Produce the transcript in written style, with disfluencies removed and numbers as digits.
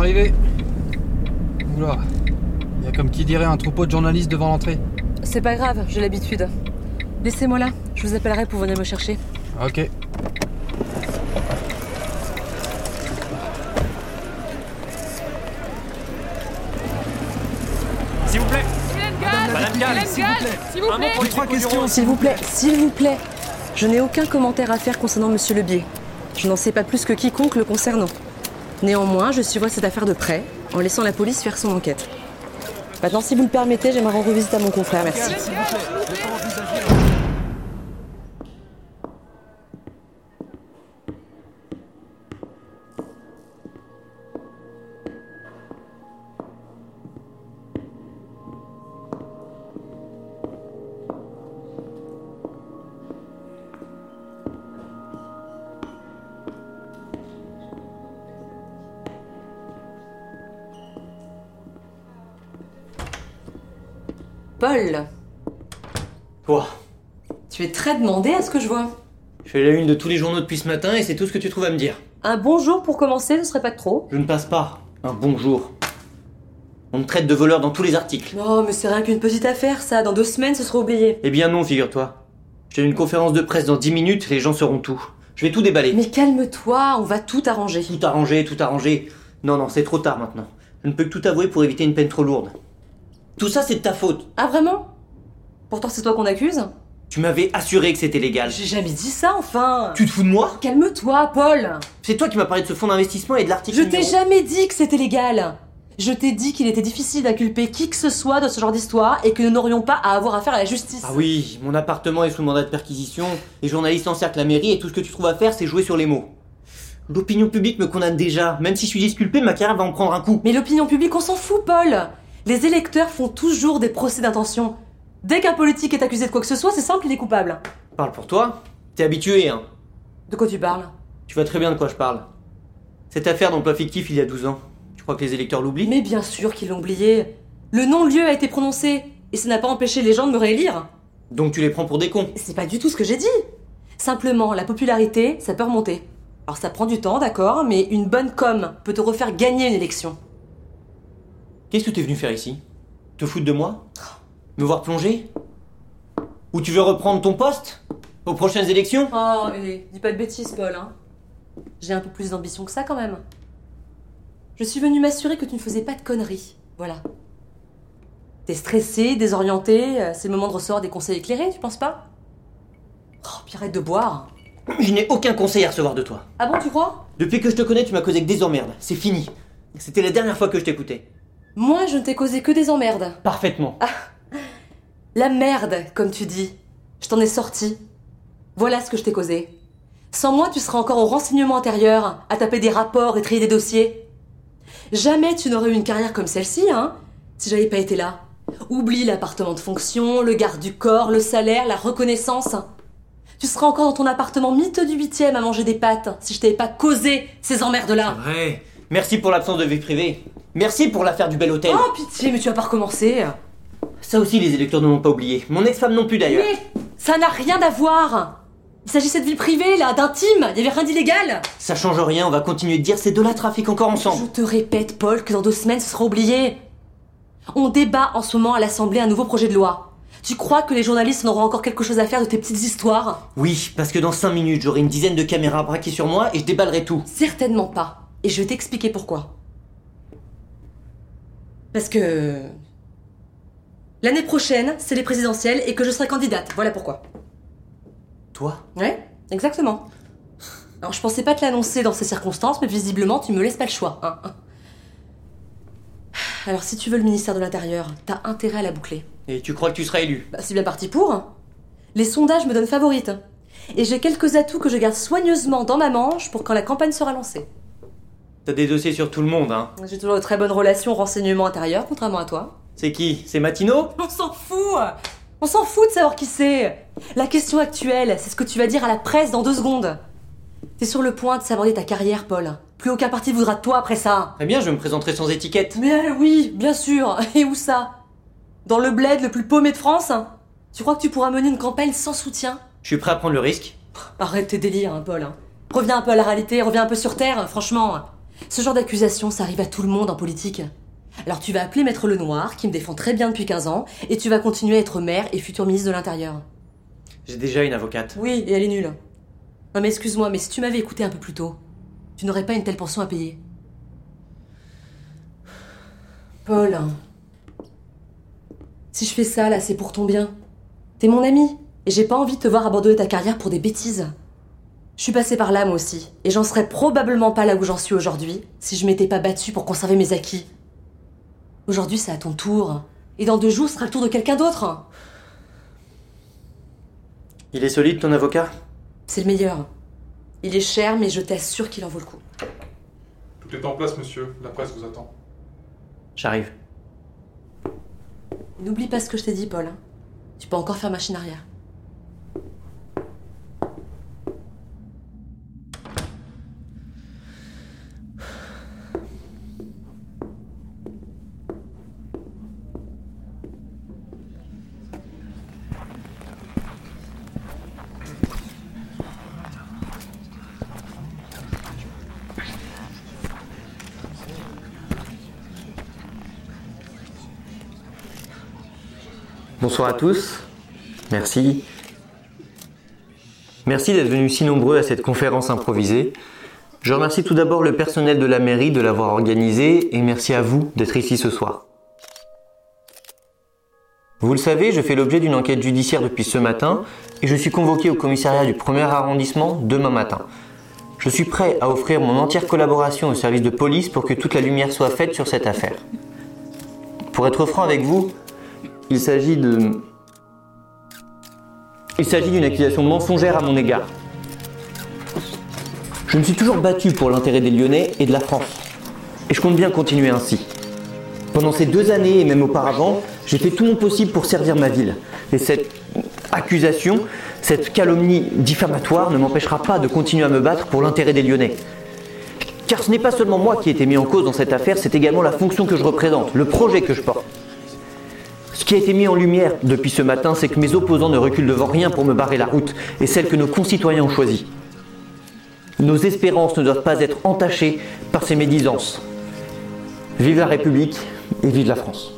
arrivé. Oula, il y a comme qui dirait un troupeau de journalistes devant l'entrée. C'est pas grave, j'ai l'habitude. Laissez-moi là, je vous appellerai pour venir me chercher. Ok. S'il vous plaît. Madame Gall, s'il vous plaît. S'il vous plaît. J'ai 3 questions. S'il vous plaît. Je n'ai aucun commentaire à faire concernant Monsieur Lebier. Je n'en sais pas plus que quiconque le concernant. Néanmoins, je suivrai cette affaire de près, en laissant la police faire son enquête. Maintenant, si vous le permettez, j'aimerais rendre visite à mon confrère, merci. S'il vous plaît. Je vais pas envisager. Paul, Quoi? tu es très demandé à ce que je vois. Je fais la une de tous les journaux depuis ce matin et c'est tout ce que tu trouves à me dire. Un bonjour pour commencer, ce serait pas de trop. Je ne passe pas un bonjour. On me traite de voleur dans tous les articles. Oh, mais c'est rien qu'une petite affaire, ça. Dans 2 semaines, ce sera oublié. Eh bien non, figure-toi. Je donne une conférence de presse dans 10 minutes, les gens sauront tout. Je vais tout déballer. Mais calme-toi, on va tout arranger. Tout arranger, tout arranger. Non, c'est trop tard maintenant. Je ne peux que tout avouer pour éviter une peine trop lourde. Tout ça, c'est de ta faute. Ah, vraiment? Pourtant, c'est toi qu'on accuse? Tu m'avais assuré que c'était légal. J'ai jamais dit ça, enfin. Tu te fous de moi? Calme-toi, Paul. C'est toi qui m'as parlé de ce fonds d'investissement et de l'article Je t'ai numéro- jamais dit que c'était légal. Je t'ai dit qu'il était difficile d'inculper qui que ce soit de ce genre d'histoire et que nous n'aurions pas à avoir affaire à la justice. Ah oui, mon appartement est sous mandat de perquisition, les journalistes encerclent la mairie et tout ce que tu trouves à faire, c'est jouer sur les mots. L'opinion publique me condamne déjà. Même si je suis disculpé, ma carrière va en prendre un coup. Mais l'opinion publique, on s'en fout, Paul. Les électeurs font toujours des procès d'intention. Dès qu'un politique est accusé de quoi que ce soit, c'est simple, il est coupable. Parle pour toi. T'es habitué, hein. De quoi tu parles? Tu vois très bien de quoi je parle. Cette affaire d'emploi fictif il y a 12 ans. Tu crois que les électeurs l'oublient? Mais bien sûr qu'ils l'ont oublié. Le non-lieu a été prononcé, et ça n'a pas empêché les gens de me réélire. Donc tu les prends pour des cons. C'est pas du tout ce que j'ai dit. Simplement, la popularité, ça peut remonter. Alors ça prend du temps, d'accord, mais une bonne com peut te refaire gagner une élection. Qu'est-ce que t'es venu faire ici? Te foutre de moi? Me voir plonger? Ou tu veux reprendre ton poste? Aux prochaines élections? Oh, dis pas de bêtises, Paul, hein. J'ai un peu plus d'ambition que ça, quand même. Je suis venue m'assurer que tu ne faisais pas de conneries, voilà. T'es stressé, désorienté, c'est le moment de recevoir des conseils éclairés, tu penses pas? Oh, puis arrête de boire. Je n'ai aucun conseil à recevoir de toi. Ah bon, tu crois? Depuis que je te connais, tu m'as causé que des emmerdes. C'est fini. C'était la dernière fois que je t'écoutais. Moi, je ne t'ai causé que des emmerdes. Parfaitement. La merde, comme tu dis. Je t'en ai sorti. Voilà ce que je t'ai causé. Sans moi, tu seras encore au renseignement intérieur, à taper des rapports et trier des dossiers. Jamais tu n'aurais eu une carrière comme celle-ci, hein, si j'avais pas été là. Oublie l'appartement de fonction, le garde du corps, le salaire, la reconnaissance. Tu seras encore dans ton appartement miteux du 8e à manger des pâtes, si je t'avais pas causé ces emmerdes-là. Ouais. Merci pour l'absence de vie privée. Merci pour l'affaire du bel hôtel. Oh, pitié, mais tu vas pas recommencer. Ça aussi, les électeurs ne l'ont pas oublié. Mon ex-femme non plus d'ailleurs. Mais ça n'a rien à voir. Il s'agissait de vie privée, là, d'intime. Il y avait rien d'illégal. Ça change rien, on va continuer de dire c'est de la trafic encore Je ensemble. te répète, Paul, que dans 2 semaines, ce sera oublié. On débat en ce moment à l'Assemblée un nouveau projet de loi. Tu crois que les journalistes en auront encore quelque chose à faire de tes petites histoires? Oui, parce que dans 5 minutes, j'aurai une dizaine de caméras braquées sur moi et je déballerai tout. Certainement pas. Et je vais t'expliquer pourquoi. Parce que... l'année prochaine, c'est les présidentielles et que je serai candidate. Voilà pourquoi. Toi? Ouais, exactement. Alors, je pensais pas te l'annoncer dans ces circonstances, mais visiblement, tu me laisses pas le choix, hein. Alors, si tu veux le ministère de l'Intérieur, t'as intérêt à la boucler. Et tu crois que tu seras élu? Bah, c'est bien parti pour. Les sondages me donnent favorite. Et j'ai quelques atouts que je garde soigneusement dans ma manche pour quand la campagne sera lancée. T'as des dossiers sur tout le monde, hein. J'ai toujours de très bonnes relations au renseignement intérieur, contrairement à toi. C'est qui? C'est Matino? On s'en fout. On s'en fout de savoir qui c'est. La question actuelle, c'est ce que tu vas dire à la presse dans 2 secondes. T'es sur le point de saborder ta carrière, Paul. Plus aucun parti voudra de toi après ça. Très bien, je me présenterai sans étiquette. Mais oui, bien sûr. Et où ça? Dans le bled le plus paumé de France? Tu crois que tu pourras mener une campagne sans soutien? Je suis prêt à prendre le risque. Arrête tes délires, hein, Paul. Reviens un peu à la réalité, reviens un peu sur Terre, franchement. Ce genre d'accusation, ça arrive à tout le monde en politique. Alors tu vas appeler Maître Lenoir, qui me défend très bien depuis 15 ans, et tu vas continuer à être maire et futur ministre de l'Intérieur. J'ai déjà une avocate. Oui, et elle est nulle. Non mais excuse-moi, mais si tu m'avais écouté un peu plus tôt, tu n'aurais pas une telle pension à payer. Paul, si je fais ça, là, c'est pour ton bien. T'es mon ami, et j'ai pas envie de te voir abandonner ta carrière pour des bêtises. Je suis passée par là, moi aussi, et j'en serais probablement pas là où j'en suis aujourd'hui si je m'étais pas battue pour conserver mes acquis. Aujourd'hui, c'est à ton tour, et dans 2 jours, ce sera le tour de quelqu'un d'autre. Il est solide, ton avocat? C'est le meilleur. Il est cher, mais je t'assure qu'il en vaut le coup. Tout est en place, monsieur. La presse vous attend. J'arrive. N'oublie pas ce que je t'ai dit, Paul. Tu peux encore faire machine arrière. Bonsoir à tous. Merci. Merci d'être venus si nombreux à cette conférence improvisée. Je remercie tout d'abord le personnel de la mairie de l'avoir organisée et merci à vous d'être ici ce soir. Vous le savez, je fais l'objet d'une enquête judiciaire depuis ce matin et je suis convoqué au commissariat du 1er arrondissement demain matin. Je suis prêt à offrir mon entière collaboration au service de police pour que toute la lumière soit faite sur cette affaire. Pour être franc avec vous, il s'agit d'une accusation mensongère à mon égard. Je me suis toujours battu pour l'intérêt des Lyonnais et de la France. Et je compte bien continuer ainsi. Pendant ces 2 années et même auparavant, j'ai fait tout mon possible pour servir ma ville. Et cette accusation, cette calomnie diffamatoire ne m'empêchera pas de continuer à me battre pour l'intérêt des Lyonnais. Car ce n'est pas seulement moi qui ai été mis en cause dans cette affaire, c'est également la fonction que je représente, le projet que je porte. Ce qui a été mis en lumière depuis ce matin, c'est que mes opposants ne reculent devant rien pour me barrer la route, et celle que nos concitoyens ont choisie. Nos espérances ne doivent pas être entachées par ces médisances. Vive la République et vive la France.